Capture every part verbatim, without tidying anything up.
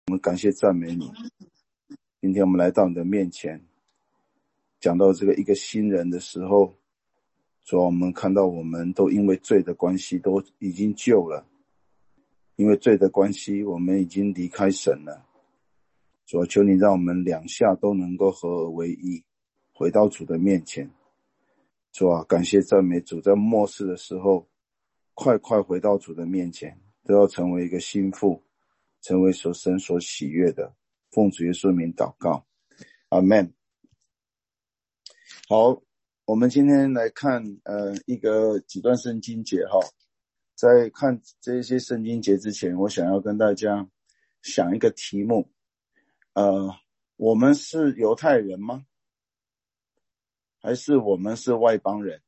我们感谢赞美你。今天我们来到你的面前，讲到这个一个新人的时候，主要我们看到我们都因为罪的关系都已经旧了，因为罪的关系我们已经离开神了。主要求你让我们两下都能够合而为一，回到主的面前。主啊，感谢赞美主，在末世的时候快快回到主的面前，都要成为一个心腹，成为所神所喜悦的。奉主耶稣名祷告，阿们。好，我们今天来看呃一个几段圣经节哈。在看这些圣经节之前，我想要跟大家想一个题目，呃，我们是犹太人吗？还是我们是外邦人？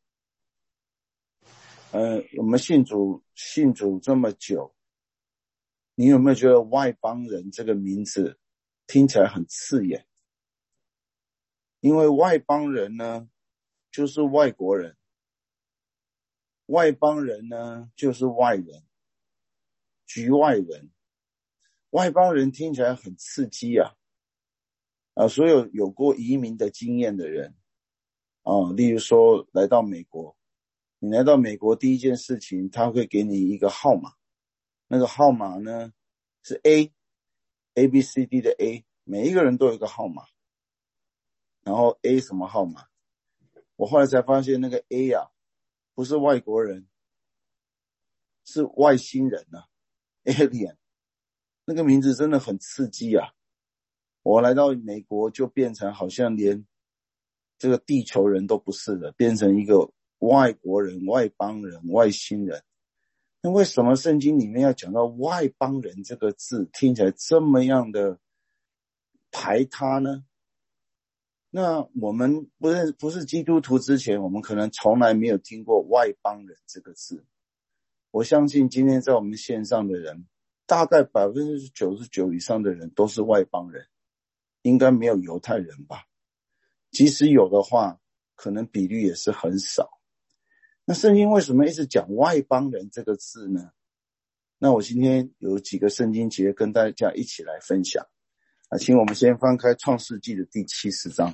呃，我们信主信主这么久，你有没有觉得外邦人这个名字听起来很刺眼？因为外邦人呢，就是外国人，外邦人呢，就是外人，局外人。外邦人听起来很刺激啊！啊，所有有过移民的经验的人啊，例如说来到美国，你来到美国第一件事情，他会给你一个号码，那个号码呢是 A A B C D 的 A， 每一个人都有一个号码，然后 A 什么号码？我后来才发现那个 A 啊，不是外国人，是外星人啊 Alien， 那个名字真的很刺激啊！我来到美国就变成好像连这个地球人都不是了，变成一个外国人、外邦人、外星人。那为什么圣经里面要讲到外邦人这个字，听起来这么样的排他呢？那我们不是不是基督徒之前，我们可能从来没有听过外邦人这个字。我相信今天在我们线上的人，大概 百分之九十九 以上的人都是外邦人，应该没有犹太人吧？即使有的话，可能比率也是很少。那圣经为什么一直讲外邦人这个字呢？那我今天有几个圣经节跟大家一起来分享啊，请我们先翻开创世纪的第七十章。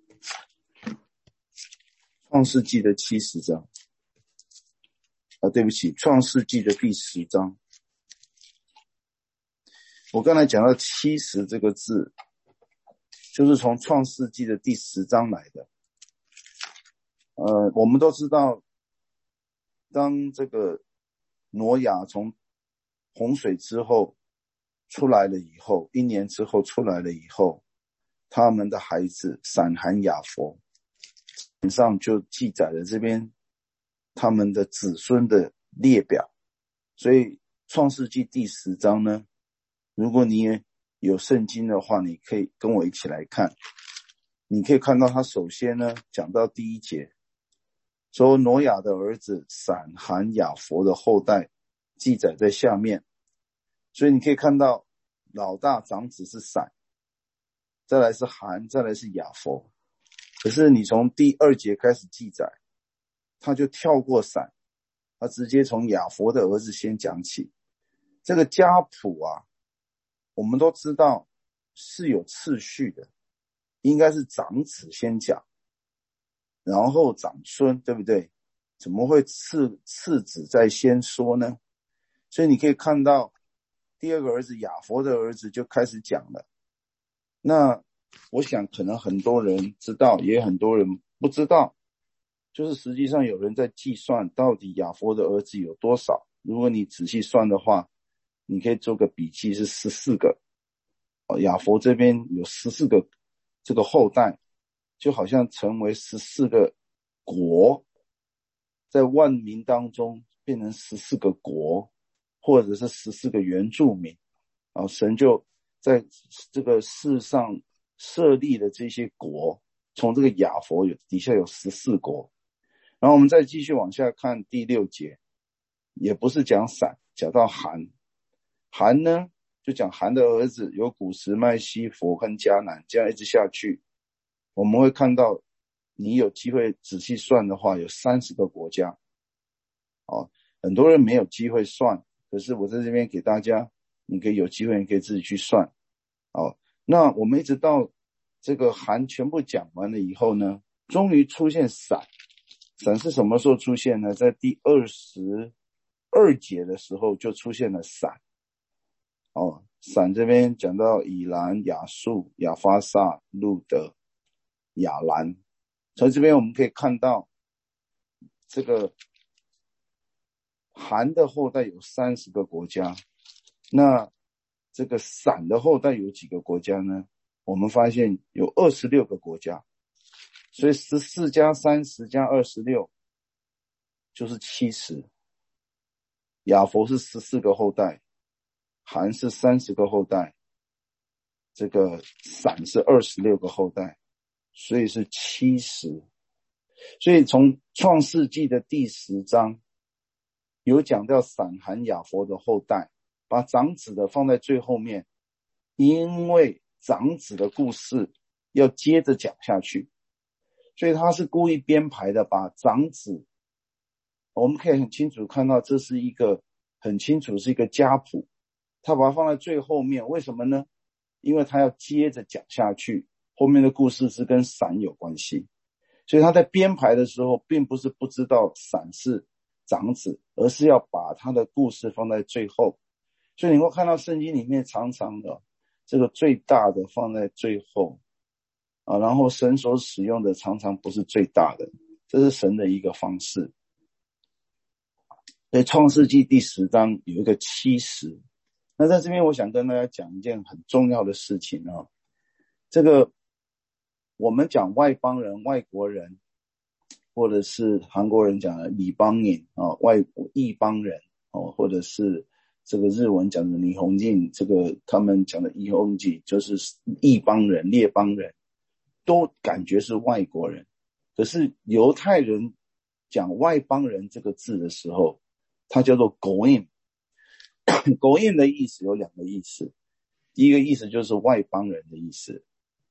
创世纪的七十章啊，对不起，创世纪的第十章。我刚才讲到七十这个字，就是从创世纪的第十章来的。呃，我们都知道，当这个挪亚从洪水之后出来了以后，一年之后出来了以后，他们的孩子闪含雅弗，本上就记载了这边他们的子孙的列表。所以创世纪第十章呢，如果你也有圣经的话，你可以跟我一起来看。你可以看到他首先呢讲到第一节，说挪亚的儿子闪含雅弗的后代记载在下面。所以你可以看到老大长子是闪，再来是含，再来是雅弗。可是你从第二节开始记载，他就跳过闪，他直接从雅弗的儿子先讲起。这个家谱啊，我们都知道是有次序的，应该是长子先讲，然后长孙，对不对？怎么会次次子再先说呢？所以你可以看到第二个儿子雅弗的儿子就开始讲了。那我想可能很多人知道，也很多人不知道，就是实际上有人在计算到底雅弗的儿子有多少。如果你仔细算的话，你可以做个笔记，是十四个。雅弗这边有十四个这个后代，就好像成为十四个国，在万民当中变成十四个国，或者是十四个原住民。然后神就在这个世上设立的这些国，从这个雅弗有底下有十四国。然后我们再继续往下看第六节，也不是讲闪，讲到含。含呢就讲含的儿子有古实麦西弗跟迦南，这样一直下去，我们会看到你有机会仔细算的话有三十个国家。哦，很多人没有机会算，可是我在这边给大家，你可以有机会你可以自己去算。 哦，那我们一直到这个含全部讲完了以后呢，终于出现闪。闪是什么时候出现呢？在第二十二节的时候就出现了闪。哦，闪这边讲到以兰、亚述、亚法萨、路德、亚兰，所以这边我们可以看到这个含的后代有三十个国家，那这个闪的后代有几个国家呢？我们发现有二十六个国家，所以十四加三十加二十六就是七十。亚佛是十四个后代，含是三十个后代，这个闪是二十六个后代，所以是七十。所以从创世纪的第十章有讲到闪含亚佛的后代，把长子的放在最后面，因为长子的故事要接着讲下去，所以他是故意编排的，把长子，我们可以很清楚看到这是一个很清楚是一个家谱，他把它放在最后面，为什么呢？因为他要接着讲下去，后面的故事是跟闪有关系，所以他在编排的时候并不是不知道闪是长子，而是要把他的故事放在最后。所以你会看到圣经里面常常的这个最大的放在最后啊，然后神所使用的常常不是最大的，这是神的一个方式。所以创世纪第十章有一个七十，那在这边我想跟大家讲一件很重要的事情啊，这个我们讲外邦人、外国人，或者是韩国人讲的李邦人啊，外异邦人哦，或者是这个日文讲的霓虹镜，这个他们讲的异邦人就是异邦人、列邦人，都感觉是外国人。可是犹太人讲外邦人这个字的时候，它叫做 goim。 goim 的意思有两个意思，第一个意思就是外邦人的意思，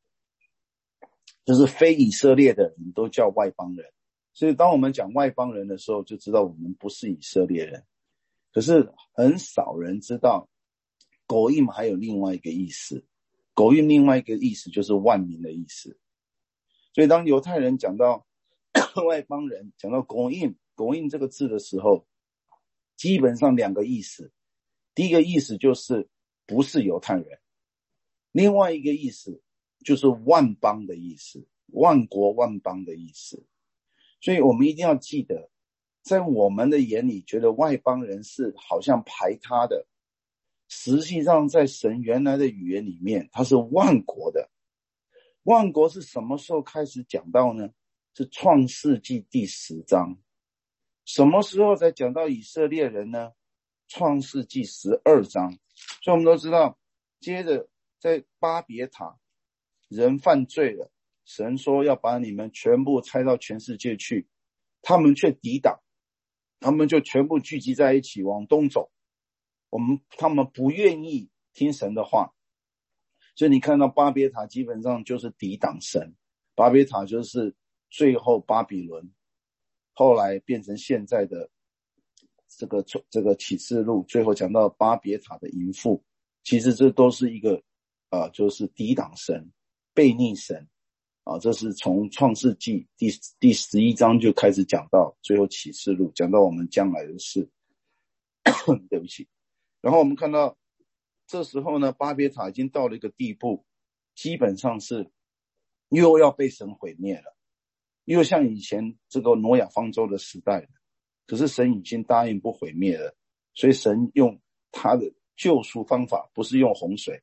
就是非以色列的人都叫外邦人。所以当我们讲外邦人的时候，就知道我们不是以色列人。可是很少人知道狗印还有另外一个意思，狗印另外一个意思就是万民的意思。所以当犹太人讲到外邦人，讲到狗印狗印这个字的时候，基本上两个意思，第一个意思就是不是犹太人，另外一个意思就是万邦的意思，万国万邦的意思。所以我们一定要记得，在我们的眼里觉得外邦人是好像排他的，实际上在神原来的语言里面，它是万国的。万国是什么时候开始讲到呢？是创世纪第十章。什么时候才讲到以色列人呢？创世纪十二章。所以我们都知道，接着在巴别塔人犯罪了，神说要把你们全部拆到全世界去，他们却抵挡，他们就全部聚集在一起往东走，我们他们不愿意听神的话。所以你看到巴别塔基本上就是抵挡神，巴别塔就是最后巴比伦，后来变成现在的这个这个启示录，最后讲到巴别塔的淫妇，其实这都是一个啊、呃，就是抵挡神、悖逆神啊，这是从创世纪第第十一章就开始讲到，最后启示录讲到我们将来的事。对不起。然后我们看到这时候呢，巴别塔已经到了一个地步，基本上是又要被神毁灭了，又像以前这个挪亚方舟的时代了。可是神已经答应不毁灭了，所以神用他的救赎方法，不是用洪水，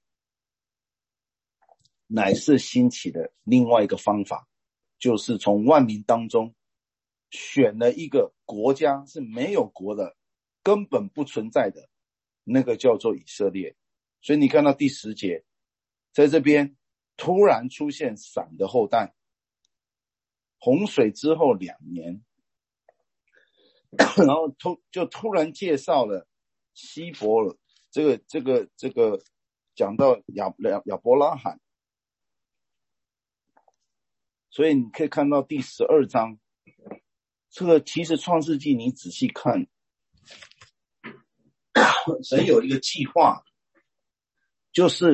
乃是兴起的另外一个方法，就是从万民当中选了一个国家是没有国的，根本不存在的，那个叫做以色列。所以你看到第十节，在这边突然出现闪的后代，洪水之后两年，然后突就突然介绍了希伯了，这个这个这个讲到亚亚亚伯拉罕。所以你可以看到第十二章，这个其实创世纪你仔细看，神有一个计划，就是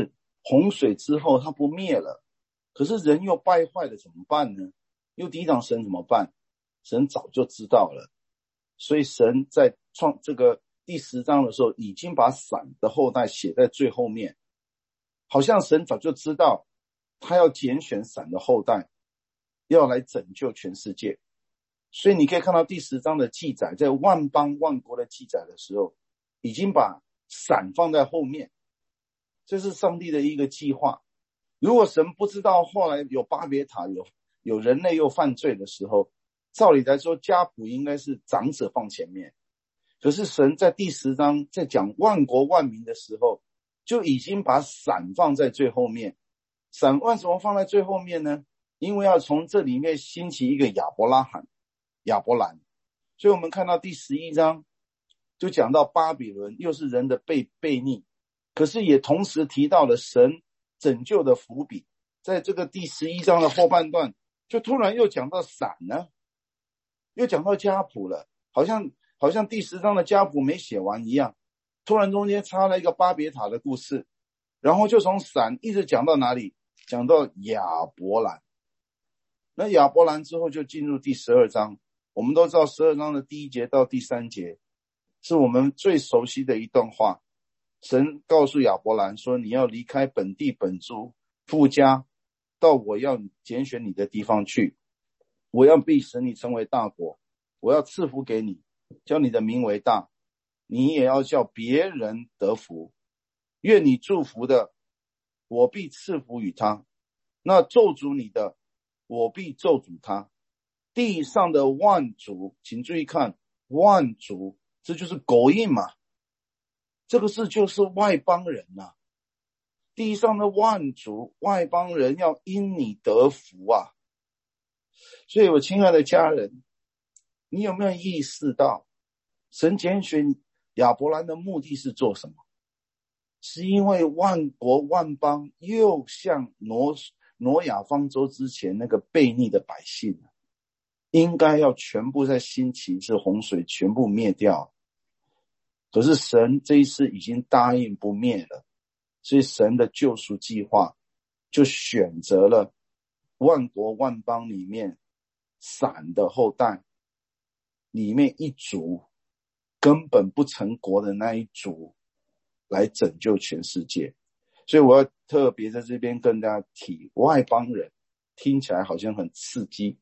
洪水之后它不灭了，可是人又败坏了，怎么办呢？又抵挡神怎么办？神早就知道了，所以神在创这个第十章的时候，已经把闪的后代写在最后面，好像神早就知道他要拣选闪的后代，要来拯救全世界。所以你可以看到第十章的记载，在万邦万国的记载的时候，已经把闪放在后面，这是上帝的一个计划。如果神不知道后来有巴别塔，有有人类又犯罪的时候，照理来说家谱应该是长者放前面，可是神在第十章在讲万国万民的时候，就已经把闪放在最后面。闪为什么放在最后面呢？因为要从这里面兴起一个亚伯拉罕亚伯兰，所以我们看到第十一章就讲到巴比伦又是人的背背逆，可是也同时提到了神拯救的伏笔。在这个第十一章的后半段，就突然又讲到闪呢，又讲到家谱了，好像好像第十章的家谱没写完一样，突然中间插了一个巴别塔的故事，然后就从闪一直讲到哪里？讲到亚伯兰。那亚伯兰之后就进入第十二章，我们都知道十二章的第一节到第三节是我们最熟悉的一段话。神告诉亚伯兰说，你要离开本地本族父家，到我要拣选你的地方去，我要必使你成为大国，我要赐福给你，叫你的名为大，你也要叫别人得福。愿你祝福的，我必赐福与他，那咒诅你的，我必咒诅他。地上的万族，请注意看，万族，这就是狗印嘛，这个是就是外邦人啊。地上的万族外邦人要因你得福啊。所以我亲爱的家人，你有没有意识到神拣选亚伯兰的目的是做什么？是因为万国万邦又像挪挪亚方舟之前那个悖逆的百姓，应该要全部在兴起一次洪水全部灭掉，可是神这一次已经答应不灭了，所以神的救赎计划就选择了万国万邦里面闪的后代里面一族根本不成国的那一族来拯救全世界。所以我要特别在这边跟大家提，外邦人听起来好像很刺激，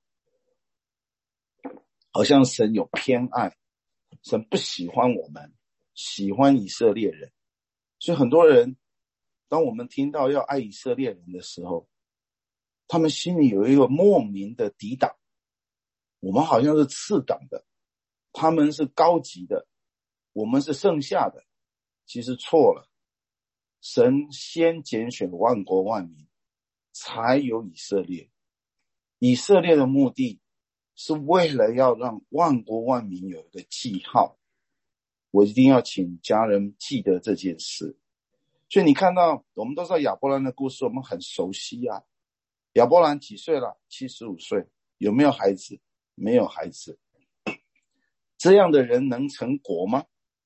好像神有偏爱，神不喜欢我们，喜欢以色列人。所以很多人当我们听到要爱以色列人的时候，他们心里有一个莫名的抵挡，我们好像是次等的，他们是高级的，我们是剩下的。其实错了，神先拣选万国万民，才有以色列。以色列的目的是为了要让万国万民有一个记号，我一定要请家人记得这件事。所以你看到我们都知道亚伯兰的故事，我们很熟悉啊。亚伯兰几岁了？七十五岁。有没有孩子？没有孩子。这样的人能成国吗？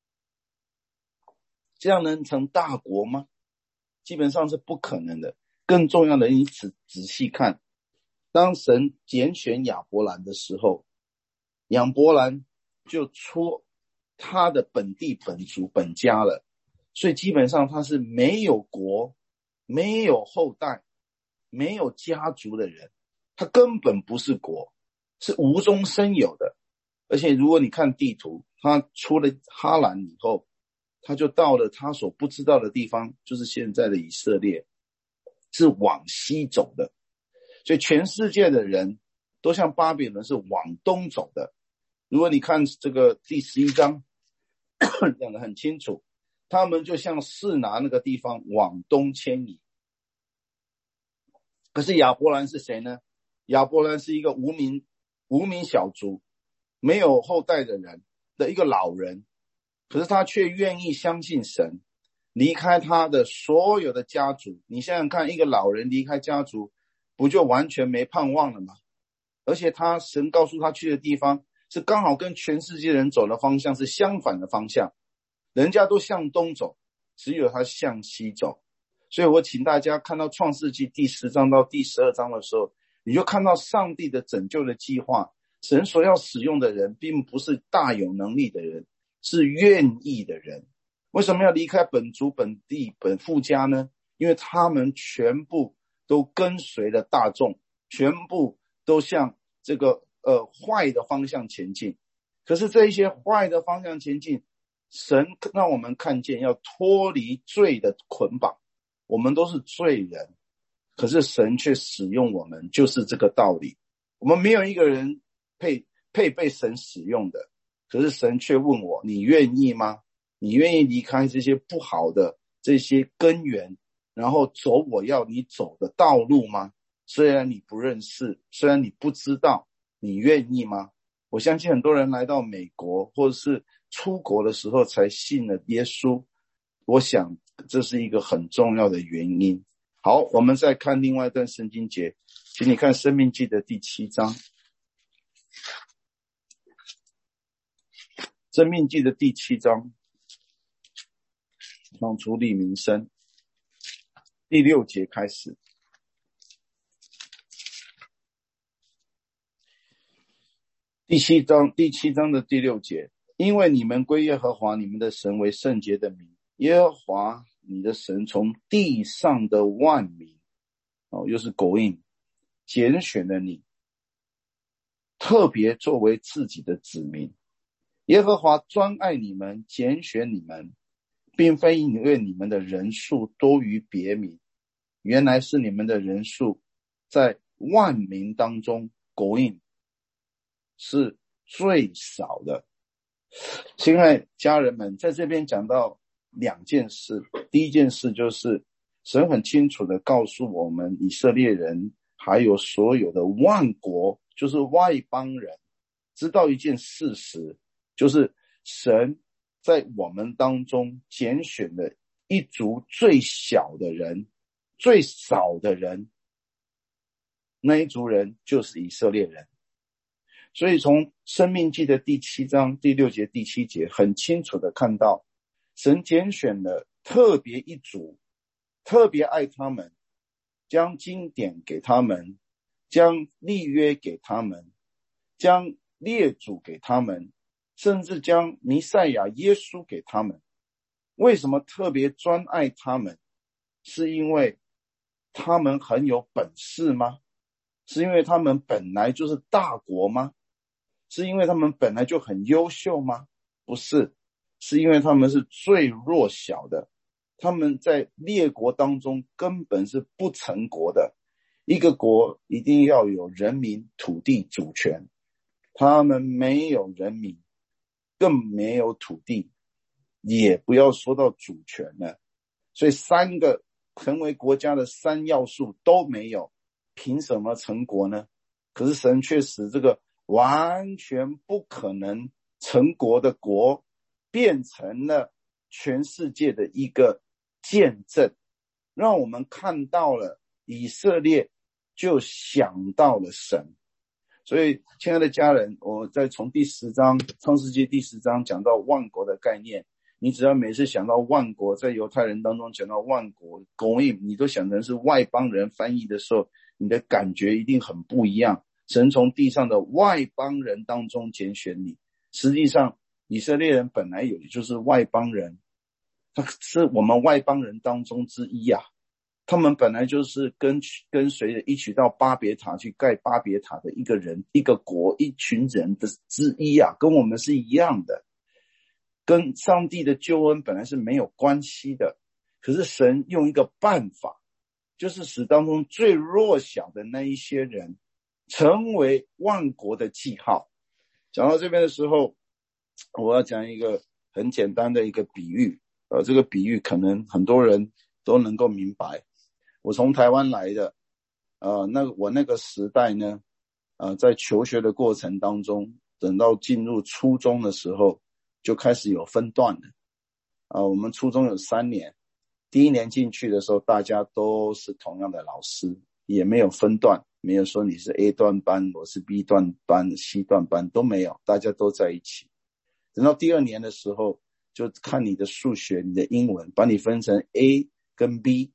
这样能成大国吗？基本上是不可能的。更重要的，你仔仔细看，当神拣选亚伯兰的时候，亚伯兰就出他的本地本族本家了，所以基本上他是没有国，没有后代，没有家族的人，他根本不是国，是无中生有的。而且如果你看地图，他出了哈兰以后，他就到了他所不知道的地方，就是现在的以色列，是往西走的。所以全世界的人都像巴比伦是往东走的。如果你看这个第十一章讲得很清楚，他们就像示拿那个地方往东迁移。可是亚伯兰是谁呢？亚伯兰是一个无名无名小卒，没有后代的人的一个老人，可是他却愿意相信神，离开他的所有的家族。你想想看，一个老人离开家族，不就完全没盼望了吗？而且他神告诉他去的地方是刚好跟全世界人走的方向是相反的方向，人家都向东走，只有他向西走。 所以我请大家看到创世纪第十章到第十二章的时候，你就看到上帝的拯救的计划。神所要使用的人并不是大有能力的人，是愿意的人。为什么要离开本族本地本父家呢？因为他们全部都跟随了大众，全部都向这个呃坏的方向前进。可是这一些坏的方向前进，神让我们看见要脱离罪的捆绑，我们都是罪人，可是神却使用我们，就是这个道理。我们没有一个人配配被神使用的，可是神却问我，你愿意吗？你愿意离开这些不好的这些根源，然后走我要你走的道路吗？虽然你不认识，虽然你不知道，你愿意吗？我相信很多人来到美国或者是出国的时候才信了耶稣，我想这是一个很重要的原因。好，我们再看另外一段圣经节，请你看申命记的第七章。申命记的第七章，创出利民生，第六节开始。第七章第七章的第六节，因为你们归耶和华你们的神为圣洁的民，耶和华你的神从地上的万民，哦，又是狗印，拣选了你，特别作为自己的子民。耶和华专爱你们，拣选你们，并非因为你们的人数多于别民，原来是你们的人数在万民当中狗印是最少的。亲爱家人们，在这边讲到两件事。第一件事就是神很清楚的告诉我们以色列人还有所有的万国，就是外邦人，知道一件事实，就是神在我们当中拣选了一族最小的人，最少的人，那一族人就是以色列人。所以从申命记的第七章第六节第七节很清楚的看到，神拣选了特别一族，特别爱他们，将经典给他们，将立约给他们，将列祖给他们，甚至将弥赛亚耶稣给他们。为什么特别专爱他们？是因为他们很有本事吗？是因为他们本来就是大国吗？是因为他们本来就很优秀吗？不是，是因为他们是最弱小的，他们在列国当中根本是不成国的。一个国一定要有人民、土地、主权，他们没有人民，更没有土地，也不要说到主权了。所以三个成为国家的三要素都没有，凭什么成国呢？可是神却使这个完全不可能成国的国变成了全世界的一个见证，让我们看到了以色列就想到了神。所以亲爱的家人，我再从第十章创世纪第十章讲到万国的概念，你只要每次想到万国，在犹太人当中讲到万国公印，你都想成是外邦人翻译的时候，你的感觉一定很不一样。神从地上的外邦人当中拣选你，实际上以色列人本来有的就是外邦人，他是我们外邦人当中之一啊。他们本来就是跟跟随着一起到巴别塔去盖巴别塔的一个人，一个国，一群人的之一啊，跟我们是一样的，跟上帝的救恩本来是没有关系的。可是神用一个办法，就是使当中最弱小的那一些人成为万国的记号。讲到这边的时候，我要讲一个很简单的一个比喻，呃，这个比喻可能很多人都能够明白。我从台湾来的，呃，那我那个时代呢，呃，在求学的过程当中，等到进入初中的时候，就开始有分段了。啊、呃，我们初中有三年，第一年进去的时候，大家都是同样的老师，也没有分段，没有说你是 A 段班，我是 B 段班 C 段班，都没有，大家都在一起。等到第二年的时候，就看你的数学你的英文，把你分成 A 跟 B，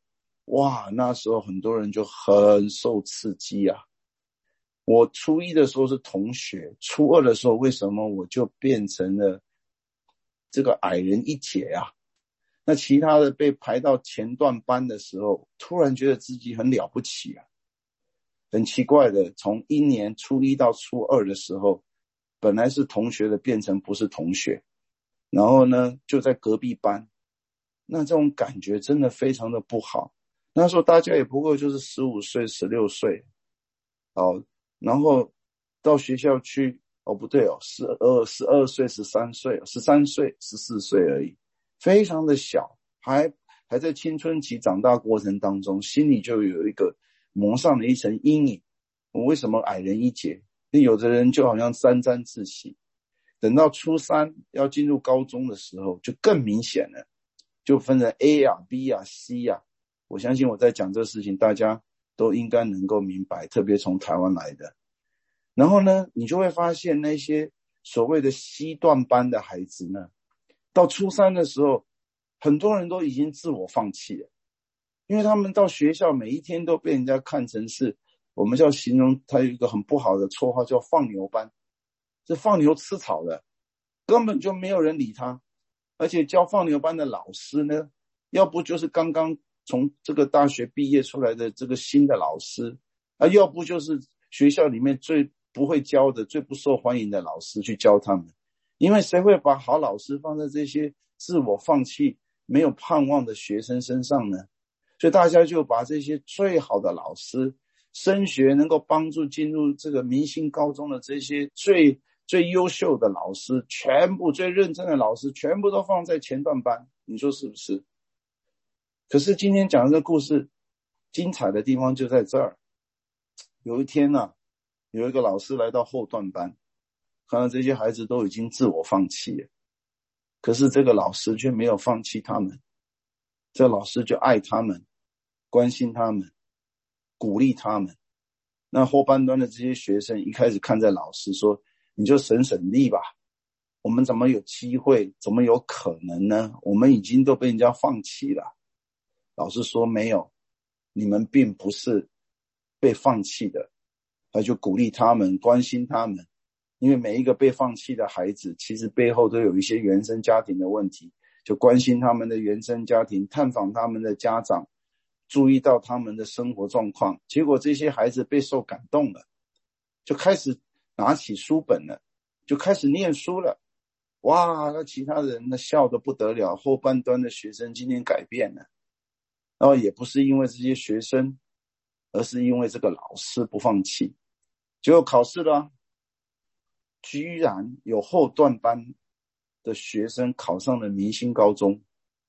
哇，那时候很多人就很受刺激啊。我初一的时候是同学，初二的时候为什么我就变成了这个矮人一截啊？那其他的被排到前段班的时候，突然觉得自己很了不起啊。很奇怪的，从一年初一到初二的时候，本来是同学的变成不是同学，然后呢就在隔壁班，那这种感觉真的非常的不好。那时候大家也不过就是十五岁十六岁哦，然后到学校去，哦不对哦，十二十二岁十三岁十三岁十四岁而已，非常的小，还还在青春期长大过程当中，心里就有一个蒙上了一层阴影。我为什么矮人一截？有的人就好像沾沾自喜，等到初三要进入高中的时候就更明显了，就分成 A 啊 B 啊 C 啊。我相信我在讲这个事情大家都应该能够明白，特别从台湾来的。然后呢你就会发现那些所谓的 C 段班的孩子呢，到初三的时候很多人都已经自我放弃了，因为他们到学校每一天都被人家看成是，我们叫形容他有一个很不好的绰号叫放牛班，是放牛吃草的，根本就没有人理他。而且教放牛班的老师呢，要不就是刚刚从这个大学毕业出来的这个新的老师啊，要不就是学校里面最不会教的最不受欢迎的老师去教他们。因为谁会把好老师放在这些自我放弃没有盼望的学生身上呢？所以大家就把这些最好的老师，升学能够帮助进入这个明星高中的这些最最优秀的老师，全部最认真的老师全部都放在前段班，你说是不是？可是今天讲的这个故事精彩的地方就在这儿。有一天呢、啊，有一个老师来到后段班，看到这些孩子都已经自我放弃了，可是这个老师却没有放弃他们，这个老师就爱他们，关心他们，鼓励他们。那后半段的这些学生一开始看在老师说，你就省省力吧，我们怎么有机会，怎么有可能呢？我们已经都被人家放弃了。老师说没有，你们并不是被放弃的。他就鼓励他们，关心他们，因为每一个被放弃的孩子其实背后都有一些原生家庭的问题，就关心他们的原生家庭，探访他们的家长，注意到他们的生活状况。结果这些孩子被受感动了，就开始拿起书本了，就开始念书了。哇，那其他人呢笑得不得了，后半段的学生今天改变了。然后也不是因为这些学生，而是因为这个老师不放弃。结果考试了，居然有后段班的学生考上了明星高中。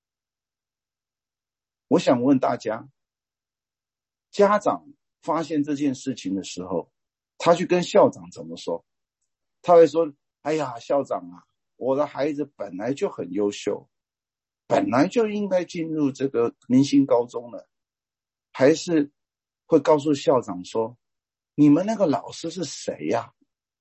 我想问大家，家长发现这件事情的时候，他去跟校长怎么说？他会说，哎呀，校长啊，我的孩子本来就很优秀，本来就应该进入这个明星高中了。还是会告诉校长说，你们那个老师是谁呀？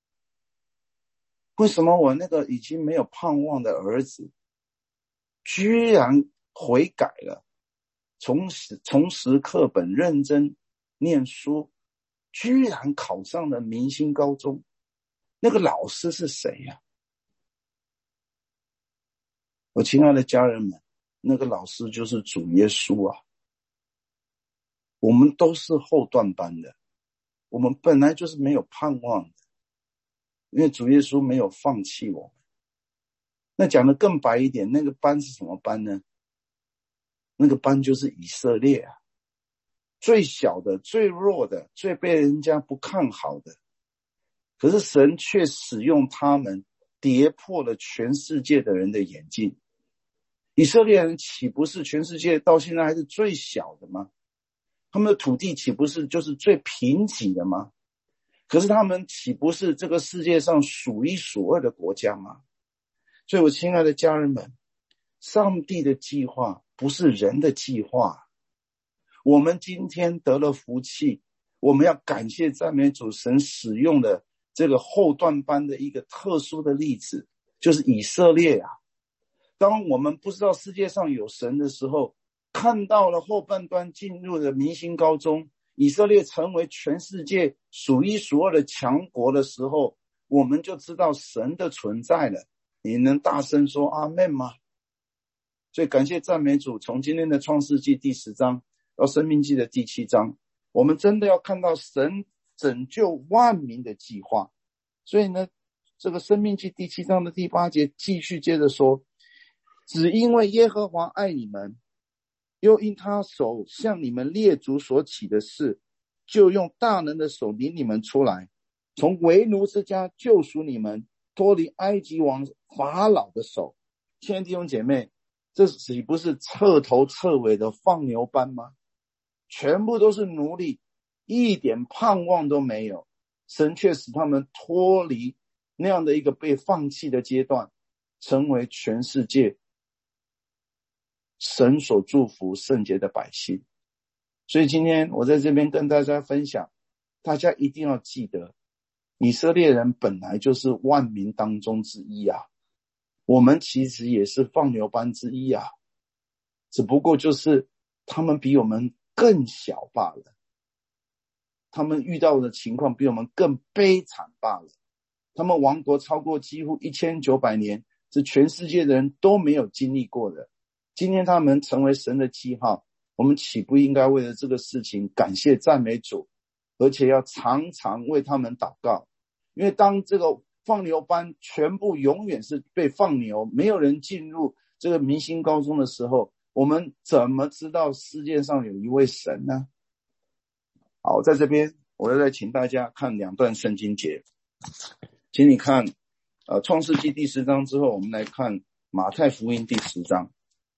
为什么我那个已经没有盼望的儿子居然悔改了，重拾重拾课本，认真念书，居然考上了明星高中？那个老师是谁呀？我亲爱的家人们，那个老师就是主耶稣啊。我们都是后段班的，我们本来就是没有盼望的，因为主耶稣没有放弃我们。那讲得更白一点，那个班是什么班呢？那个班就是以色列啊，最小的，最弱的，最被人家不看好的，可是神却使用他们跌破了全世界的人的眼镜。以色列人岂不是全世界到现在还是最小的吗？他们的土地岂不是就是最贫瘠的吗？可是他们岂不是这个世界上数一数二的国家吗？所以我亲爱的家人们，上帝的计划不是人的计划。我们今天得了福气，我们要感谢赞美主，神使用的这个后段班的一个特殊的例子，就是以色列啊。当我们不知道世界上有神的时候， 看到了后半段进入了明星高中，以色列成为全世界数一数二的强国的时候，我们就知道神的存在了。你能大声说阿们吗？所以感谢赞美主，从今天的创世纪第十章到申命记的第七章，我们真的要看到神拯救万民的计划。所以呢，这个申命记第七章的第八节继续接着说，只因为耶和华爱你们，又因他手向你们列祖所起的事，就用大能的手领你们出来，从为奴之家救赎你们，脱离埃及王法老的手。亲爱的弟兄姐妹，这岂不是彻头彻尾的放牛班吗？全部都是奴隶，一点盼望都没有。神却使他们脱离那样的一个被放弃的阶段，成为全世界神所祝福圣洁的百姓。所以今天我在这边跟大家分享，大家一定要记得，以色列人本来就是万民当中之一啊，我们其实也是放牛班之一啊，只不过就是他们比我们更小罢了，他们遇到的情况比我们更悲惨罢了。他们王国超过几乎一千九百年，是全世界的人都没有经历过的。今天他们成为神的记号，我们岂不应该为了这个事情感谢赞美主，而且要常常为他们祷告。因为当这个放牛班全部永远是被放牛，没有人进入这个明星高中的时候，我们怎么知道世界上有一位神呢？好，在这边我要再请大家看两段圣经节，请你看呃，创世纪第十章之后，我们来看马太福音第十章。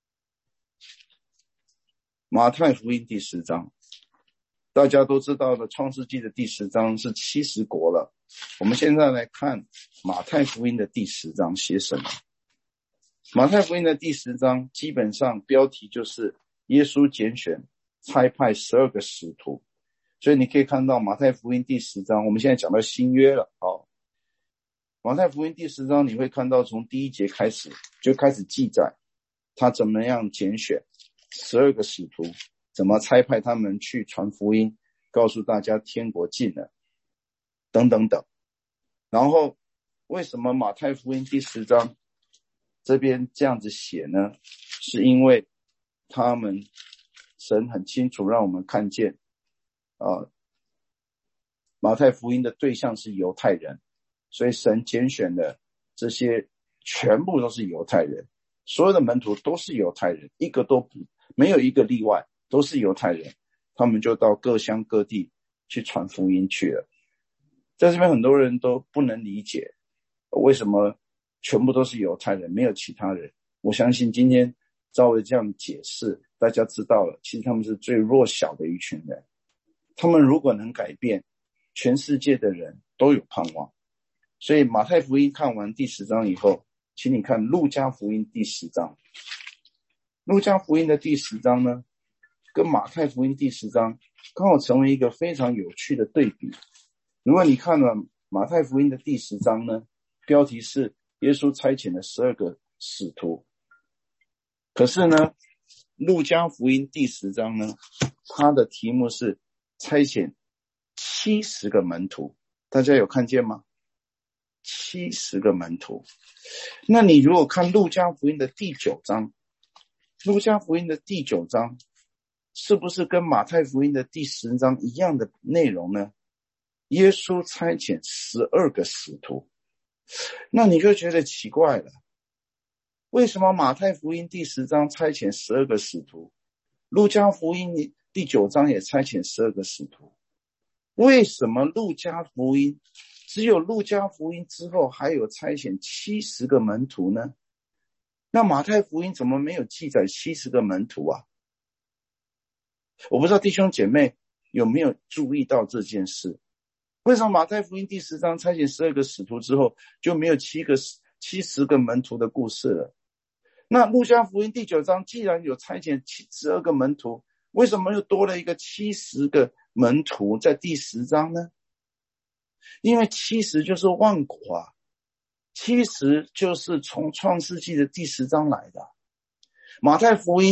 马太福音第十章，大家都知道的，创世纪的第十章是七十国了。我们现在来看马太福音的第十章写什么。马太福音的第十章基本上标题就是耶稣拣选差派十二个使徒，所以你可以看到马太福音第十章，我们现在讲到新约了。好，马太福音第十章你会看到从第一节开始就开始记载他怎么样拣选十二个使徒，怎么差派他们去传福音，告诉大家天国近了等等等。然后为什么马太福音第十章这边这样子写呢？是因为他们神很清楚让我们看见呃，马太福音的对象是犹太人，所以神拣选的这些全部都是犹太人，所有的门徒都是犹太人，一个都不没有一个例外，都是犹太人。他们就到各乡各地去传福音去了。在这边很多人都不能理解为什么全部都是犹太人，没有其他人。我相信今天稍微这样解释，大家知道了，其实他们是最弱小的一群人。他们如果能改变，全世界的人都有盼望。所以马太福音看完第十章以后，请你看路加福音第十章。路加福音的第十章呢，跟马太福音第十章刚好成为一个非常有趣的对比。如果你看了马太福音的第十章呢，标题是耶稣差遣了十二个使徒。可是呢，路加福音第十章呢，它的题目是差遣七十个门徒。大家有看见吗？七十个门徒。那你如果看路加福音的第九章，路加福音的第九章是不是跟马太福音的第十章一样的内容呢？耶稣差遣十二个使徒。那你就觉得奇怪了，为什么马太福音第十章差遣十二个使徒，路加福音第九章也差遣十二个使徒？为什么路加福音只有路加福音之后还有差遣七十个门徒呢？那马太福音怎么没有记载七十个门徒啊？我不知道弟兄姐妹有没有注意到这件事。为什么马太福音第十章差遣十二个使徒之后就没有七个七十个门徒的故事了？那路加福音第九章既然有差遣十二个门徒，为什么又多了一个七十个门徒在第十章呢？因为七十就是万国啊，七十就是从创世纪的第十章来的。马太福音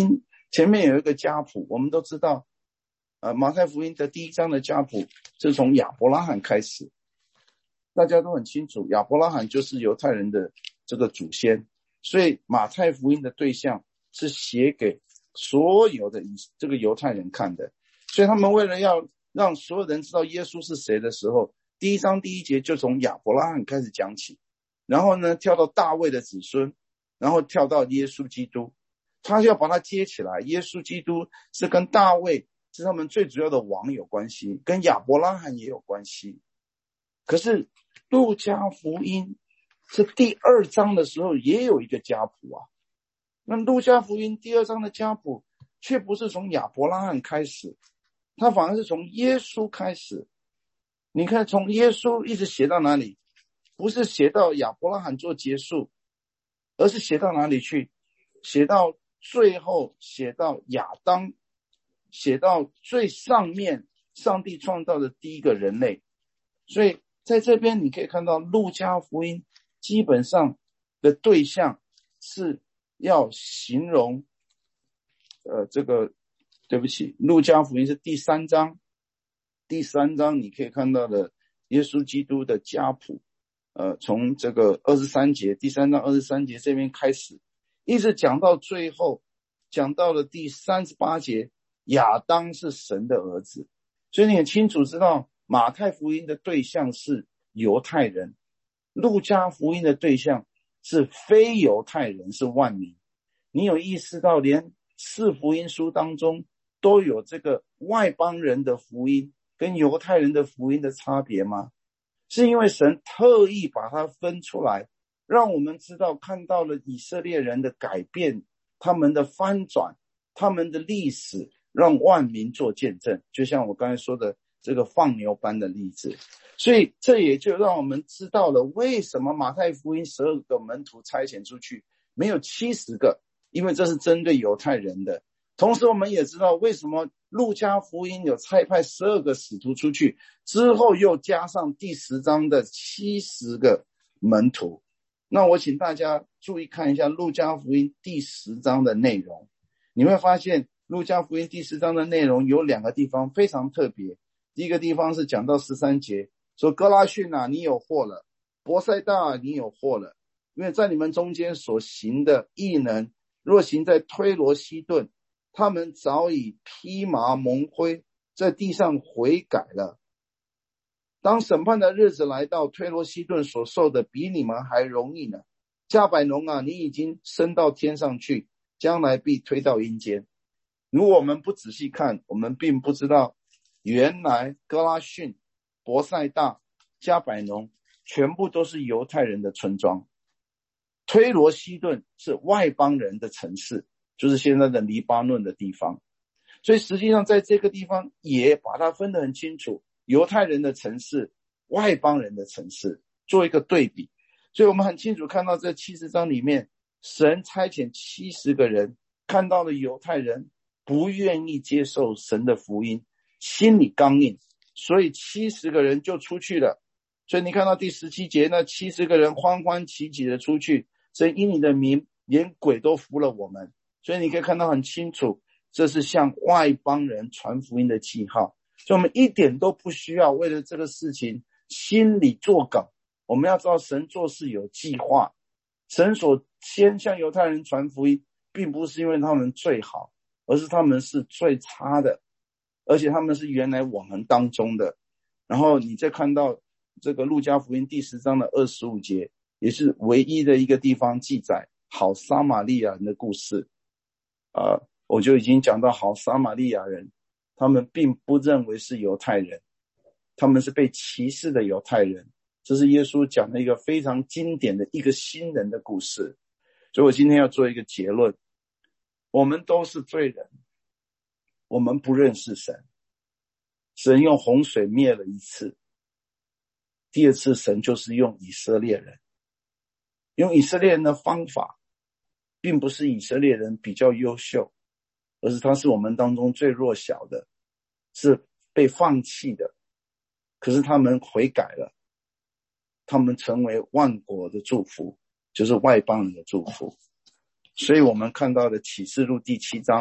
前面有一个家谱，我们都知道，呃，马太福音的第一章的家谱是从亚伯拉罕开始，大家都很清楚，亚伯拉罕就是犹太人的这个祖先，所以马太福音的对象是写给所有的这个犹太人看的，所以他们为了要让所有人知道耶稣是谁的时候，第一章第一节就从亚伯拉罕开始讲起，然后呢跳到大卫的子孙，然后跳到耶稣基督，他要把它接起来。耶稣基督是跟大卫是他们最主要的王有关系，跟亚伯拉罕也有关系。可是路加福音是第二章的时候也有一个家谱啊，那路加福音第二章的家谱却不是从亚伯拉罕开始，他反而是从耶稣开始。你看从耶稣一直写到哪里，不是写到亚伯拉罕做结束，而是写到哪里去，写到最后，写到亚当，写到最上面上帝创造的第一个人类。所以在这边你可以看到路加福音基本上的对象是要形容呃，这个对不起，路加福音是第三章，第三章你可以看到的耶稣基督的家谱，呃，从这个二十三节，第三章二十三节这边开始，一直讲到最后，讲到了第三十八节，亚当是神的儿子。所以你很清楚知道，马太福音的对象是犹太人，路加福音的对象是非犹太人，是万民。你有意识到连四福音书当中都有这个外邦人的福音跟犹太人的福音的差别吗？是因为神特意把它分出来，让我们知道，看到了以色列人的改变，他们的翻转，他们的历史，让万民做见证，就像我刚才说的这个放牛班的例子。所以这也就让我们知道了为什么马太福音十二个门徒差遣出去没有七十个，因为这是针对犹太人的。同时我们也知道为什么路加福音有差派十二个使徒出去，之后又加上第十章的七十个门徒。那我请大家注意看一下路加福音第十章的内容，你会发现路加福音第十章的内容有两个地方非常特别。第一个地方是讲到十三节，说哥拉汛啊，你有祸了，伯赛大啊，你有祸了，因为在你们中间所行的异能，若行在推罗西顿，他们早已披麻蒙灰，在地上悔改了。当审判的日子来到，推罗西顿所受的比你们还容易呢。加百农啊，你已经升到天上去，将来必推到阴间。如果我们不仔细看，我们并不知道原来哥拉汛、伯赛大、加百农全部都是犹太人的村庄，推罗西顿是外邦人的城市，就是现在的黎巴嫩的地方。所以实际上在这个地方也把它分得很清楚，犹太人的城市，外邦人的城市，做一个对比。所以我们很清楚看到这七十章里面，神差遣七十个人，看到了犹太人不愿意接受神的福音，心里刚硬，所以七十个人就出去了。所以你看到第十七节，那七十个人欢欢喜喜的出去，神因你的名连鬼都服了我们。所以你可以看到很清楚，这是向外邦人传福音的记号。所以我们一点都不需要为了这个事情心里作梗，我们要知道神做事有计划。神所先向犹太人传福音，并不是因为他们最好，而是他们是最差的，而且他们是原来我们当中的。然后你再看到这个路加福音第十章的二十五节，也是唯一的一个地方记载好撒玛利亚人的故事。呃，我就已经讲到好撒玛利亚人，他们并不认为是犹太人，他们是被歧视的犹太人。这是耶稣讲的一个非常经典的一个新人的故事。所以我今天要做一个结论，我们都是罪人，我们不认识神。神用洪水灭了一次，第二次神就是用以色列人，用以色列人的方法，并不是以色列人比较优秀，而是他是我们当中最弱小的，是被放弃的。可是他们悔改了，他们成为万国的祝福，就是外邦人的祝福。所以我们看到的启示录第七章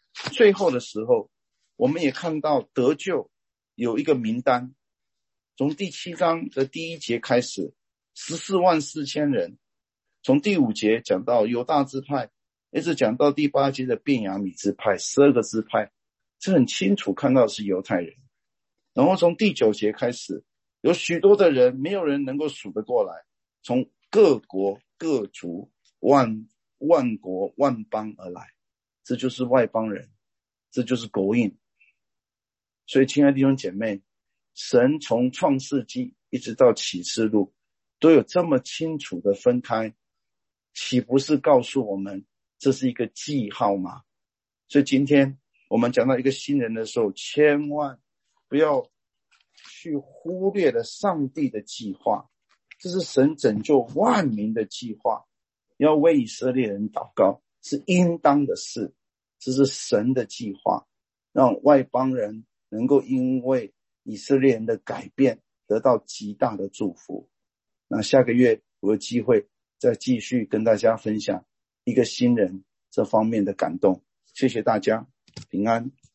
最后的时候，我们也看到得救有一个名单，从第七章的第一节开始，十四万四千人，从第五节讲到犹大支派，一直讲到第八节的便雅悯支派，十二个支派，这很清楚看到是犹太人。然后从第九节开始，有许多的人，没有人能够数得过来，从各国各族万万国万邦而来，这就是外邦人，这就是狗印。所以亲爱的弟兄姐妹，神从创世纪一直到启示录都有这么清楚的分开，岂不是告诉我们这是一个记号吗？所以今天我们讲到一个新人的时候，千万不要去忽略了上帝的计划，这是神拯救万民的计划，要为以色列人祷告是应当的事，这是神的计划，让外邦人能够因为以色列人的改变得到极大的祝福。那下个月我有机会再继续跟大家分享一个新人这方面的感动。谢谢大家，平安。